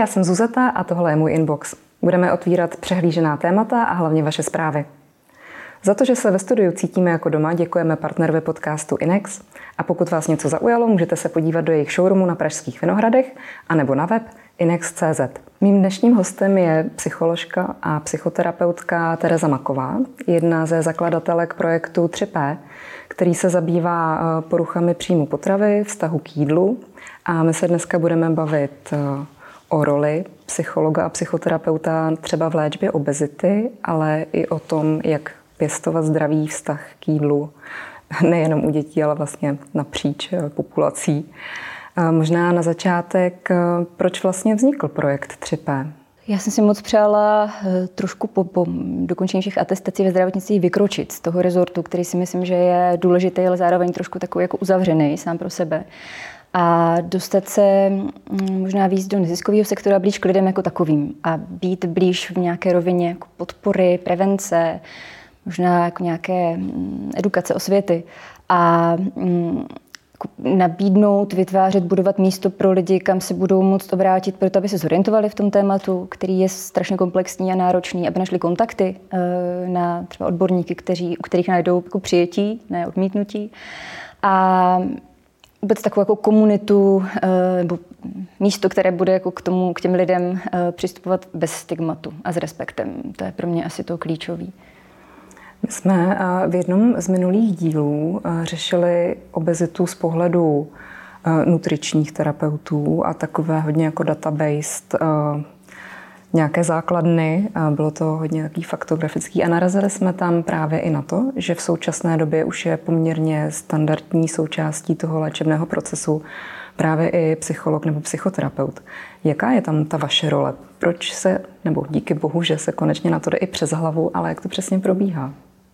já jsem Zuzeta a tohle je můj inbox. Budeme otvírat přehlížená témata a hlavně vaše zprávy. Za to, že se ve studiu cítíme jako doma, děkujeme partnerovi podcastu Inex. A pokud vás něco zaujalo, můžete se podívat do jejich showroomu na Pražských Vinohradech anebo na web inex.cz. Mým dnešním hostem je psycholožka a psychoterapeutka Tereza Maková, jedna ze zakladatelek projektu 3P, který se zabývá poruchami příjmu potravy, vztahu k jídlu. A my se dneska budeme bavit o roli psychologa a psychoterapeuta třeba v léčbě obezity, ale i o tom, jak pěstovat zdravý vztah k jídlu, nejenom u dětí, ale vlastně napříč populací. Možná na začátek, proč vlastně vznikl projekt 3P? Já jsem si moc přála trošku po dokončení všech atestací ve zdravotnictví vykročit z toho rezortu, který si myslím, že je důležitý, ale zároveň trošku takový jako uzavřený sám pro sebe. A dostat se možná víc do neziskového sektora, blíž k lidem jako takovým a být blíž v nějaké rovině jako podpory, prevence, možná jako nějaké edukace, osvěty a nabídnout, vytvářet, budovat místo pro lidi, kam se budou moct obrátit, proto aby se zorientovali v tom tématu, který je strašně komplexní a náročný, aby našli kontakty na třeba odborníky, u kterých najdou jako přijetí, ne odmítnutí. A vůbec takovou jako komunitu nebo místo, které bude jako k těm lidem přistupovat bez stigmatu a s respektem. To je pro mě asi to klíčový. My jsme v jednom z minulých dílů řešili obezitu z pohledu nutričních terapeutů a takové hodně jako database, nějaké základny. Bylo to hodně takový faktografický a narazili jsme tam právě i na to, že v současné době už je poměrně standardní součástí toho léčebného procesu právě i psycholog nebo psychoterapeut. Jaká je tam ta vaše role? Proč se, nebo díky bohu, že se konečně na to jde i přes hlavu, ale jak to přesně probíhá?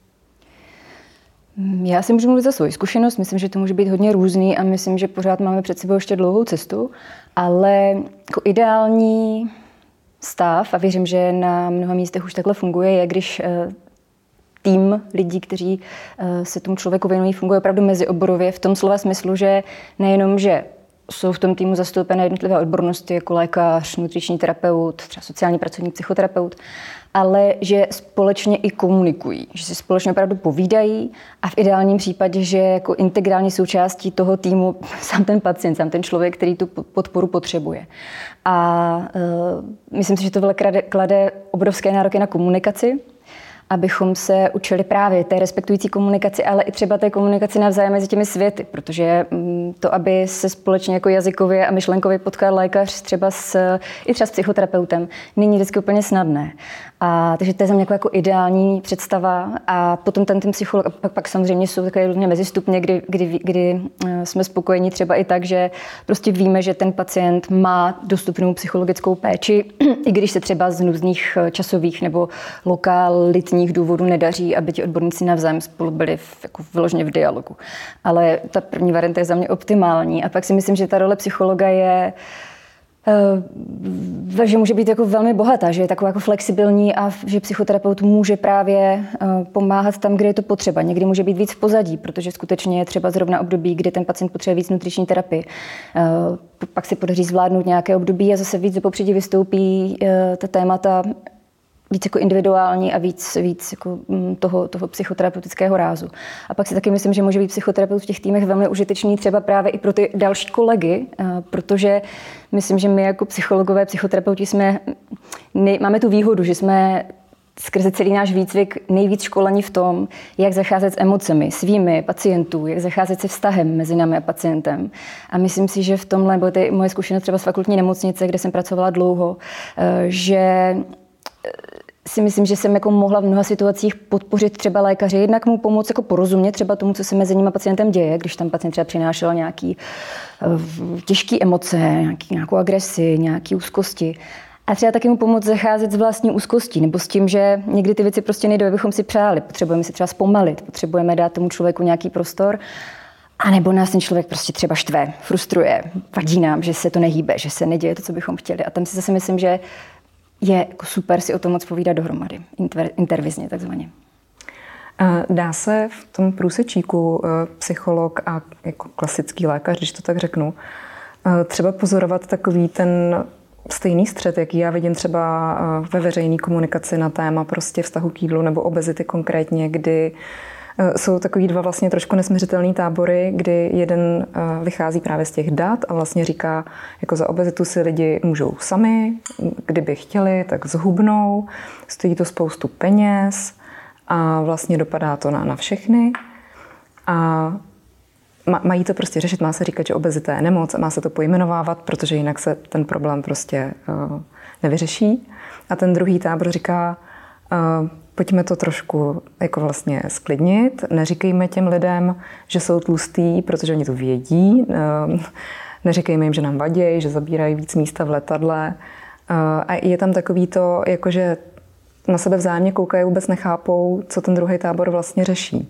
Já si můžu mluvit za svoji zkušenost, myslím, že to může být hodně různý a myslím, že pořád máme před sebou ještě dlouhou cestu, ale jako ideální stav, a věřím, že na mnoha místech už takhle funguje, je, když tým lidí, kteří se tomu člověku věnují, funguje opravdu mezioborově v tom slova smyslu, že nejenom, že jsou v tom týmu zastoupené jednotlivé odbornosti jako lékař, nutriční terapeut, třeba sociální pracovník, psychoterapeut, ale že společně i komunikují, že si společně opravdu povídají a v ideálním případě, že jako integrální součástí toho týmu sám ten pacient, sám ten člověk, který tu podporu potřebuje. A myslím si, že to klade obrovské nároky na komunikaci, abychom se učili právě té respektující komunikaci, ale i třeba té komunikaci navzájem mezi těmi světy, protože to, aby se společně jako jazykově a myšlenkově potkal lékař třeba i třeba s psychoterapeutem, není vždycky úplně snadné. A takže to je za mě jako ideální představa a potom ten psycholog, a pak samozřejmě jsou takové různě mezistupně, kdy jsme spokojeni třeba i tak, že prostě víme, že ten pacient má dostupnou psychologickou péči, i když se třeba z různých časových nebo lokalitních důvodů nedaří, aby ti odborníci navzájem spolu byli jako vyloženě v dialogu. Ale ta první varianta je za mě optimální a pak si myslím, že ta role psychologa je že může být jako velmi bohatá, že je taková jako flexibilní a že psychoterapeut může právě pomáhat tam, kde je to potřeba. Někdy může být víc v pozadí, protože skutečně je třeba zrovna období, kdy ten pacient potřebuje víc nutriční terapii. Pak se podaří zvládnout nějaké období a zase víc do popředí vystoupí ta témata víc jako individuální a víc jako toho psychoterapeutického rázu. A pak si taky myslím, že může být psychoterapeut v těch týmech velmi užitečný třeba právě i pro ty další kolegy, protože myslím, že my jako psychologové, psychoterapeuti máme tu výhodu, že jsme skrze celý náš výcvik nejvíc školení v tom, jak zacházet s emocemi svými pacientů, jak zacházet se vztahem mezi námi a pacientem. A myslím si, že v tomhle, bo to je moje zkušenost třeba z fakultní nemocnice, kde jsem pracovala dlouho, že si myslím, že jsem jako mohla v mnoha situacích podpořit třeba lékaře, jednak mu pomoct jako porozumět třeba tomu, co se mezi ním a pacientem děje, když tam pacient třeba přinášel nějaký těžké emoce, nějakou agresi, nějaké úzkosti. A třeba taky mu pomoct zacházet s vlastní úzkostí, nebo s tím, že někdy ty věci prostě nejdou, abychom si přáli. Potřebujeme si třeba zpomalit, potřebujeme dát tomu člověku nějaký prostor. A nebo nás ten člověk prostě třeba štve, frustruje, vadí nám, že se to nehýbe, že se neděje to, co bychom chtěli. A tam si zase myslím, že je jako super si o tom moc povídat dohromady, intervizně takzvaně. Dá se v tom průsečíku psycholog a jako klasický lékař, když to tak řeknu, třeba pozorovat takový ten stejný střet, jaký já vidím třeba ve veřejné komunikaci na téma prostě vztahu k jídlu nebo obezity konkrétně, kdy jsou takový dva vlastně trošku nesmiřitelný tábory, kdy jeden vychází právě z těch dat a vlastně říká, jako za obezitu si lidi můžou sami, kdyby chtěli, tak zhubnou, stojí to spoustu peněz a vlastně dopadá to na všechny. A mají to prostě řešit, má se říkat, že obezita je nemoc, má se to pojmenovávat, protože jinak se ten problém prostě nevyřeší. A ten druhý tábor říká, pojďme to trošku jako vlastně sklidnit, neříkejme těm lidem, že jsou tlustý, protože oni to vědí, neříkejme jim, že nám vadí, že zabírají víc místa v letadle. A je tam takový to, jakože na sebe vzájemně koukají, vůbec nechápou, co ten druhý tábor vlastně řeší.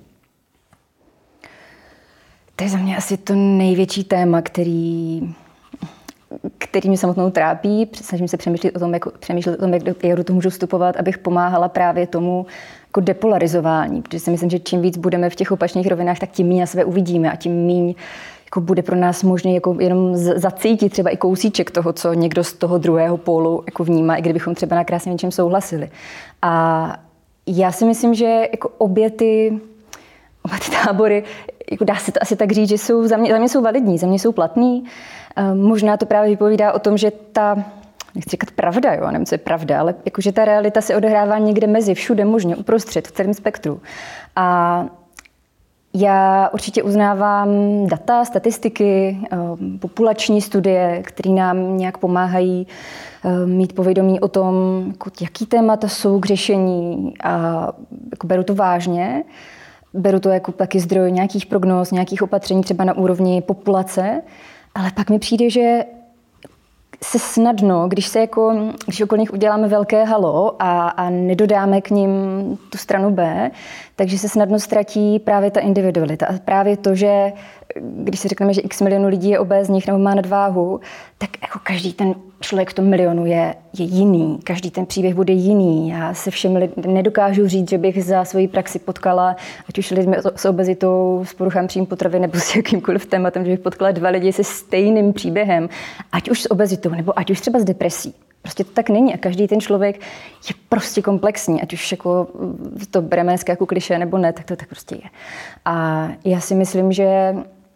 To je za mě asi to největší téma, který mě samotnou trápí. Snažím se přemýšlet o tom, jak já do toho můžu vstupovat, abych pomáhala právě tomu jako depolarizování. Protože si myslím, že čím víc budeme v těch opačných rovinách, tak tím méně na sebe uvidíme a tím méně jako bude pro nás možné jako jenom zacítit třeba i kousíček toho, co někdo z toho druhého pólu jako vnímá, i kdybychom třeba na krásně něčem souhlasili. A já si myslím, že jako oba ty tábory, jako dá se to asi tak říct, že jsou za mě jsou validní, za mě jsou platný. Možná to právě vypovídá o tom, že nechci říkat pravda, jo, nevím, co je pravda, ale jakože ta realita se odehrává někde mezi, všude možně, uprostřed, v celém spektru. A já určitě uznávám data, statistiky, populační studie, které nám nějak pomáhají mít povědomí o tom, jako, jaký témata jsou k řešení a jako beru to vážně. Beru to jako taky zdroj nějakých prognóz, nějakých opatření třeba na úrovni populace, ale pak mi přijde, že se snadno, když okolo nich uděláme velké halo a nedodáme k nim tu stranu B, takže se snadno ztratí právě ta individualita. A právě to, že když si řekneme, že x milionů lidí je obézních nebo má nadváhu, tak jako každý ten člověk v tom milionu je jiný. Každý ten příběh bude jiný. Já se všem nedokážu říct, že bych za svoji praxi potkala, ať už lidmi s obezitou, s poruchami příjmu potravy nebo s jakýmkoliv tématem, že bych potkala dva lidi se stejným příběhem, ať už s obezitou nebo ať už třeba s depresí. Prostě to tak není a každý ten člověk je prostě komplexní, ať už jako to bereme dneska jako klišé nebo ne, tak to tak prostě je. A já si myslím, že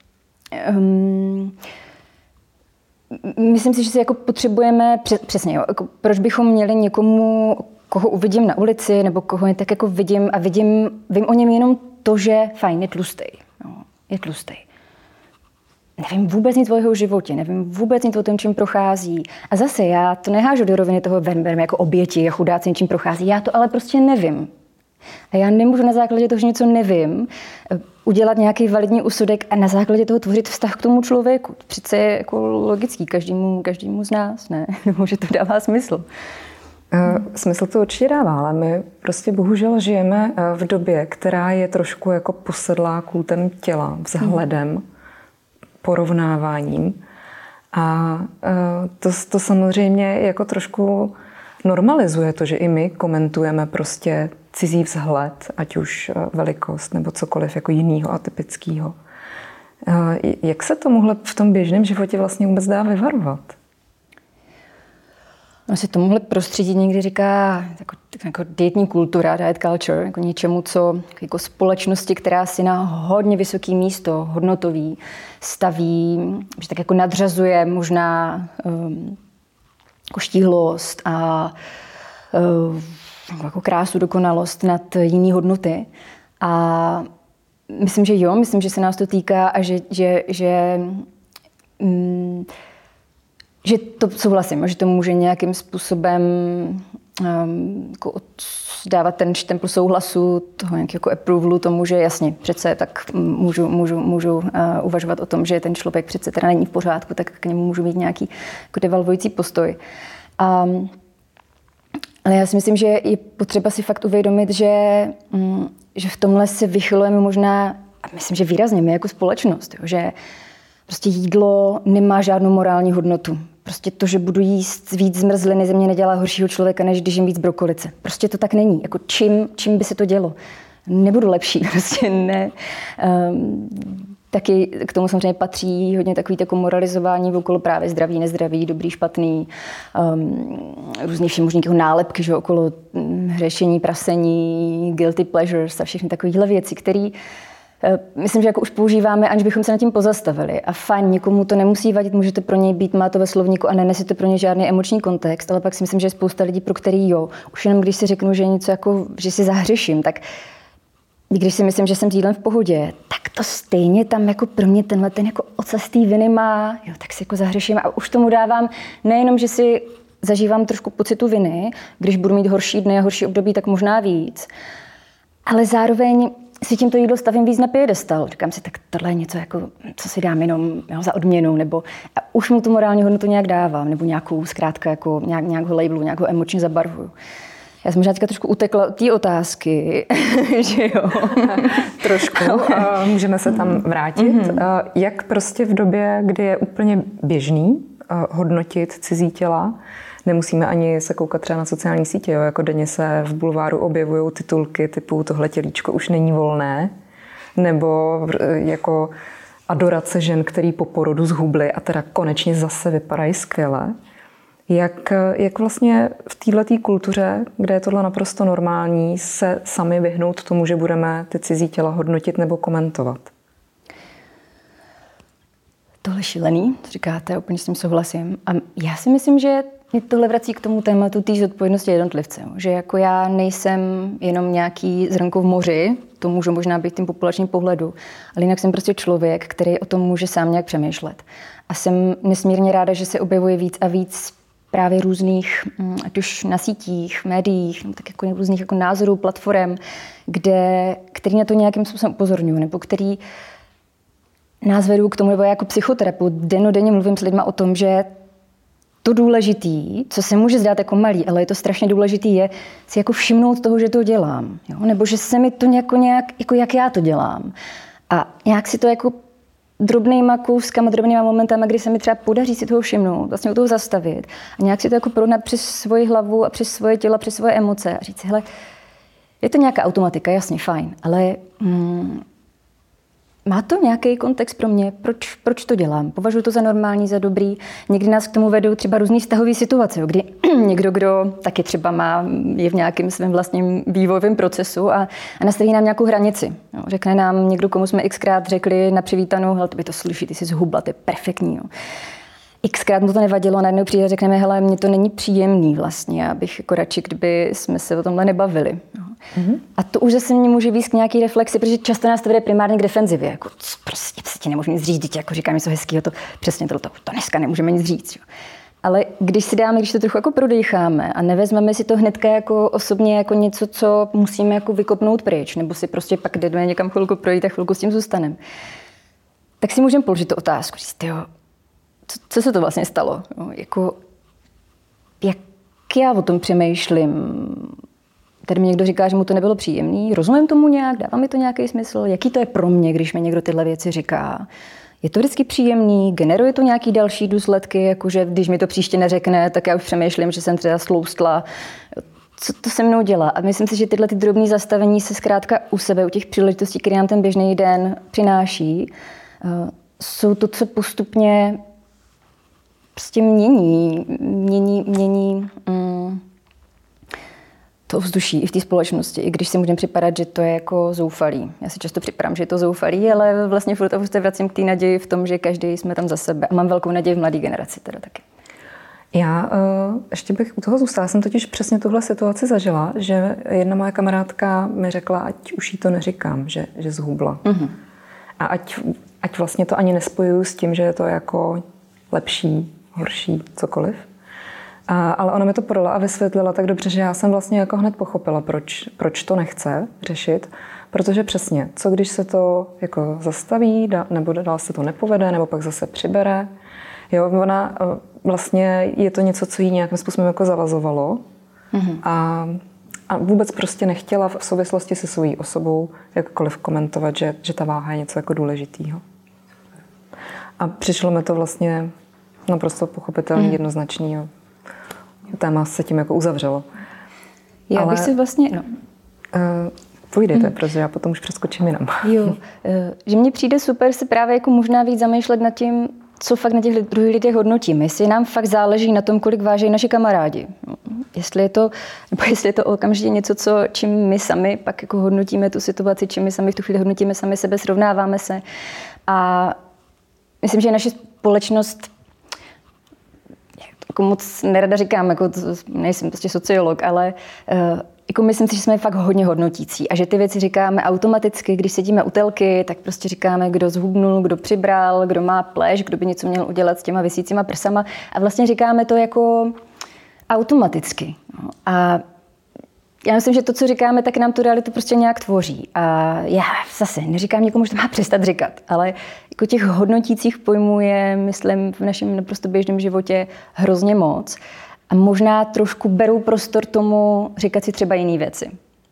myslím si, že si jako potřebujeme přesně, jo, jako proč bychom měli někomu, koho uvidím na ulici, nebo koho tak jako vidím a vím o něm jenom to, že fajn, je tlustej. No, je tlustej. Nevím vůbec nic o jeho životě, nevím vůbec nic o tom, čím prochází. A zase já to nehážu do roviny toho berme jako oběti a chudáci, čím prochází. Já to ale prostě nevím. A já nemůžu na základě toho, že něco nevím, udělat nějaký validní úsudek a na základě toho tvořit vztah k tomu člověku. Přece je jako logický každému z nás, ne? Že to dává smysl. Smysl to určitě dává, ale my prostě bohužel žijeme v době, která je trošku jako posedlá kultem těla, vzhledem, porovnáváním. A to samozřejmě jako trošku normalizuje to, že i my komentujeme prostě cizí vzhled, ať už velikost nebo cokoliv jako jinýho atypického. Jak se tomuhle v tom běžném životě vlastně vůbec dá vyvarovat? No se tomuhle prostředí někdy říká jako dietní kultura, diet culture, jako něčemu, co jako společnosti, která si na hodně vysoké místo, hodnotový, staví, že tak jako nadřazuje možná jako štíhlost a jako krásu, dokonalost nad jiný hodnoty. A myslím, že se nás to týká a že to souhlasím, že to může nějakým způsobem jako dávat ten štempl souhlasu, toho nějakého jako approvalu tomu, že jasně, přece tak můžu uvažovat o tom, že ten člověk přece teda není v pořádku, tak k němu můžu mít nějaký jako devalvující postoj. Ale já si myslím, že je potřeba si fakt uvědomit, že v tomhle se vychylujeme možná, a myslím, že výrazně my jako společnost, jo, že prostě jídlo nemá žádnou morální hodnotu. Prostě to, že budu jíst víc zmrzliny, ze mě nedělá horšího člověka, než když jim víc brokolice. Prostě to tak není. Jako čím by se to dělo? Nebudu lepší, prostě ne. taky k tomu samozřejmě patří hodně takový jako moralizování okolo právě zdraví, nezdraví, dobrý, špatný, různý všemožný jako nálepky, že okolo hřešení, prasení, guilty pleasures a všechny takovéhle věci, které myslím, že jako už používáme, aniž bychom se nad tím pozastavili. A fajn, někomu to nemusí vadit, může to pro něj být, má to ve slovníku a nenese to pro něj žádný emoční kontext, ale pak si myslím, že je spousta lidí, pro který jo. Už jenom když si řeknu, že je něco jako, že si zahřeším, tak když si myslím, že jsem s jídlem v pohodě, tak to stejně tam jako pro mě tenhle ten jako ocas té viny má, jo, tak si jako zahřeším a už tomu dávám nejenom, že si zažívám trošku pocitu viny, když budu mít horší dny a horší období, tak možná víc, ale zároveň si tímto jídlo stavím víc na piedestal. Říkám si, tak tohle je něco, jako, co si dám jenom za odměnu, nebo a už mu tu morální hodnotu nějak dávám, nebo nějakou zkrátka jako nějakou labelu, nějakou emočně zabarvuju. Já jsem možná trošku utekla od té otázky, že jo. Trošku. Můžeme se tam vrátit. Jak prostě v době, kdy je úplně běžný hodnotit cizí těla, nemusíme ani se koukat třeba na sociální sítě, jo? Jako denně se v bulváru objevují titulky typu tohle tělíčko už není volné, nebo jako adorace žen, který po porodu zhubly a teda konečně zase vypadají skvěle. Jak vlastně v této kultuře, kde je tohle naprosto normální, se sami vyhnout tomu, že budeme ty cizí těla hodnotit nebo komentovat? Tohle šílený, co říkáte, úplně s tím souhlasím. A já si myslím, že mě tohle vrací k tomu tématu té zodpovědnosti jednotlivce. Že jako já nejsem jenom nějaký zrnko v moři, to může možná být tím populačním pohledu, ale jinak jsem prostě člověk, který o tom může sám nějak přemýšlet. A jsem nesmírně ráda, že se objevuje víc a víc právě různých, ať už na sítích, médiích, nebo tak jako různých jako názorů, platform, který na to nějakým způsobem upozorňují, nebo který nás vedou k tomu, nebo já jako psychoterapeut dennodenně mluvím s lidma o tom, že to důležitý, co se může zdát jako malý, ale je to strašně důležitý, je si jako všimnout toho, že to dělám. Jo? Nebo že se mi to nějak, jako jak já to dělám. A nějak si to jako drobnýma kouskama, drobnýma momentama, kdy se mi třeba podaří si toho všimnout, vlastně u toho zastavit a nějak si to jako prohnat přes svoji hlavu a přes svoje tělo, přes svoje emoce a říct si, hele, je to nějaká automatika, jasně, fajn, ale má to nějaký kontext pro mě? Proč to dělám? Považuji to za normální, za dobrý. Někdy nás k tomu vedou třeba různý vztahové situace, kdy někdo, kdo taky třeba je v nějakém svém vlastním vývojovém procesu a nastaví nám nějakou hranici. Jo, řekne nám někdo, komu jsme xkrát řekli na přivítanou, hele, to by to slyší, ty jsi zhubla, to je perfektní. Jo. Xkrát mu to nevadilo, najednou přijde a řekneme, hele, mně to není příjemný vlastně, já bych jako radši, kdyby jsme se o tomhle nebavili. Jo. A to už zase mě může víc k nějaký reflexi, protože často nás to vede primárně k defenzivě. Jako, prostě se ti nemůžu nic říct, dítě, jako říká něco hezkého, to přesně to dneska nemůžeme nic říct. Jo. Ale když to trochu jako prodejcháme a nevezmeme si to hnedka jako osobně jako něco, co musíme jako vykopnout pryč, nebo si prostě pak jdeme někam chvilku projít a chvilku s tím zůstaneme, tak si můžeme položit tu otázku, říct, jo, co se to vlastně stalo? Jo, jako, jak já o tom přemýšlím? Tady mi někdo říká, že mu to nebylo příjemný. Rozumím tomu nějak? Dává mi to nějaký smysl? Jaký to je pro mě, když mi někdo tyhle věci říká? Je to vždycky příjemný? Generuje to nějaký další důsledky? Jakože když mi to příště neřekne, tak já už přemýšlím, že jsem třeba sloustla. Co to se mnou dělá? A myslím si, že tyhle ty drobné zastavení se zkrátka u sebe, u těch příležitostí, které nám ten běžný den přináší, jsou to, co postupně prostě mění to ovzduší i v té společnosti, i když si můžeme připadat, že to je jako zoufalý. Já si často připadám, že je to zoufalý, ale vlastně furt se vracím k té naději v tom, že každý jsme tam za sebe. A mám velkou naději v mladé generaci teda taky. Já ještě bych u toho zůstala. Jsem totiž přesně tuhle situaci zažila, že jedna moje kamarádka mi řekla, ať už jí to neříkám, že zhubla. Mm-hmm. A ať vlastně to ani nespojuju s tím, že je to jako lepší, horší, cokoliv. Ale ona mi to podala a vysvětlila tak dobře, že já jsem vlastně jako hned pochopila, proč to nechce řešit, protože přesně, co když se to jako zastaví, nebo dál se to nepovede, nebo pak zase přibere. Jo, ona vlastně je to něco, co jí nějakým způsobem jako zavazovalo a vůbec prostě nechtěla v souvislosti se svojí osobou jakkoliv komentovat, že ta váha je něco jako důležitého. A přišlo mi to vlastně naprosto pochopitelný, jednoznačný. Téma se tím jako uzavřelo. Já bych si vlastně... Povídejte, protože já potom už přeskočím jinam. Jo, že mně přijde super se právě jako možná víc zamýšlet nad tím, co fakt na těch druhých lidech hodnotíme. Jestli nám fakt záleží na tom, kolik váží naši kamarádi. Jestli je to okamžitě něco, čím my sami pak jako hodnotíme tu situaci, čím my sami v tu chvíli hodnotíme sami sebe, srovnáváme se. A myslím, že naše společnost, jako moc nerada říkám, jako nejsem prostě sociolog, ale jako myslím si, že jsme fakt hodně hodnotící a že ty věci říkáme automaticky, když sedíme u telky, tak prostě říkáme, kdo zhubnul, kdo přibral, kdo má pleš, kdo by něco měl udělat s těma visícíma prsama a vlastně říkáme to jako automaticky. No. A já myslím, že to, co říkáme, tak nám tu realitu prostě nějak tvoří. A já zase neříkám někomu, že to má přestat říkat, ale jako těch hodnotících pojmů je, myslím, v našem naprosto běžném životě hrozně moc. A možná trošku berou prostor tomu říkat si třeba jiné věci.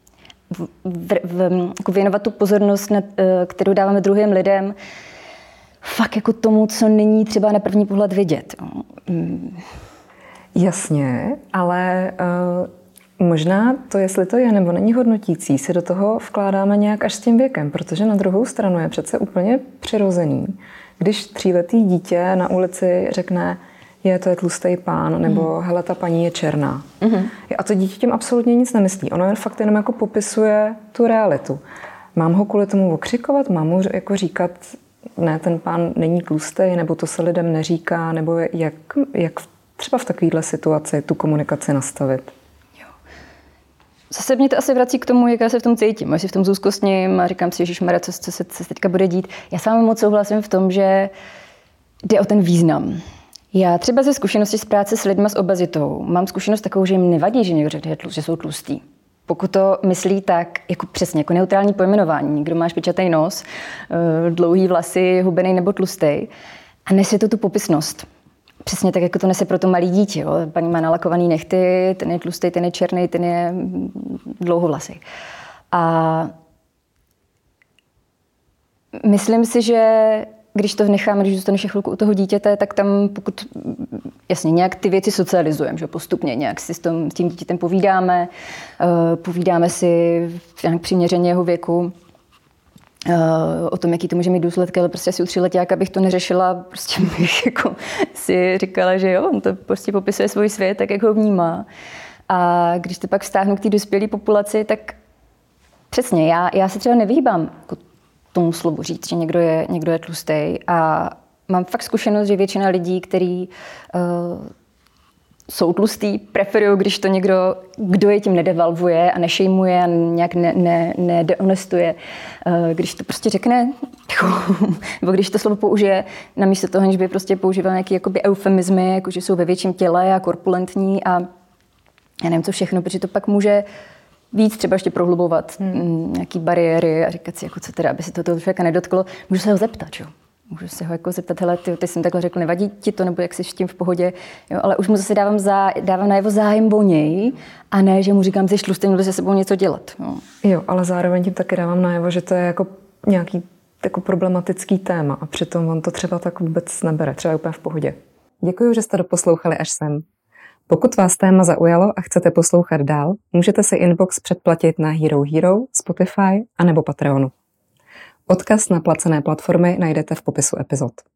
Jako věnovat tu pozornost, kterou dáváme druhým lidem, fakt jako tomu, co není třeba na první pohled vidět. Jasně, ale možná to, jestli to je nebo není hodnotící, si do toho vkládáme nějak až s tím věkem, protože na druhou stranu je přece úplně přirozený, když 3letý dítě na ulici řekne, to je tlustý pán, nebo hele, ta paní je černá. A to dítě tím absolutně nic nemyslí. Ono jen fakt jenom jako popisuje tu realitu. Mám ho kvůli tomu okřikovat? Mám mu jako říkat, ne, ten pán není tlustý, nebo to se lidem neříká, nebo jak třeba v takovéhle situaci tu komunikaci nastavit? Zase mě to asi vrací k tomu, jak já se v tom cítím. Já si v tom zúzkostním a říkám si, ježišmarja, co se teďka bude dít. Já s vámi moc souhlasím v tom, že jde o ten význam. Já třeba ze zkušenosti z práce s lidmi s obezitou mám zkušenost takovou, že jim nevadí, že někdo řekne, že jsou tlustý. Pokud to myslí tak, jako přesně, jako neutrální pojmenování. Někdo má špičatý nos, dlouhý vlasy, hubený nebo tlustý. A nese to tu popisnost. Přesně tak, jako to nese pro to malé dítě. Jo. Paní má nalakovaný nehty, ten je tlustý, ten je černý, ten je dlouhovlasý. A myslím si, že když to necháme, když zůstaneš chvilku u toho dítěte, tak tam pokud jasně nějak ty věci socializujeme, že postupně nějak si s tím dítětem povídáme si nějak přiměřeně jeho věku, o tom, jaký to může mít důsledky, ale prostě asi u 3letáka bych to neřešila, prostě bych jako si říkala, že jo, on to prostě popisuje svůj svět, tak jak ho vnímá. A když to pak vztáhnu k té dospělé populaci, tak přesně, já se třeba nevyhýbám jako tomu slovu říct, že někdo je tlustý a mám fakt zkušenost, že většina lidí, kteří jsou tlustý, preferují, když to někdo, kdo je tím nedevalvuje a nešejmuje a nějak nedehonestuje. Když to prostě řekne, nebo když to slovo použije, namísto toho, než by prostě používal nějaké jakoby eufemizmy, jako že jsou ve větším těle a korpulentní a já nevím co všechno, protože to pak může víc třeba ještě prohlubovat nějaký bariéry a říkat si, jako co teda, aby se toho člověka nedotklo. Můžu se ho zeptat, jo. Můžu se ho jako zeptat, hele, ty jsem takhle řekl, nevadí ti to, nebo jak jsi s tím v pohodě, jo, ale už mu zase dávám najevo zájem o něj a ne, že mu říkám, jsi tlustý, měl se sebou něco dělat. Jo, ale zároveň tím taky dávám najevo, že to je jako nějaký jako problematický téma a přitom on to třeba tak vůbec nebere, třeba je úplně v pohodě. Děkuji, že jste doposlouchali až sem. Pokud vás téma zaujalo a chcete poslouchat dál, můžete si Inbox předplatit na Hero Hero, Spotify a nebo Patreonu. Odkaz na placené platformy najdete v popisu epizod.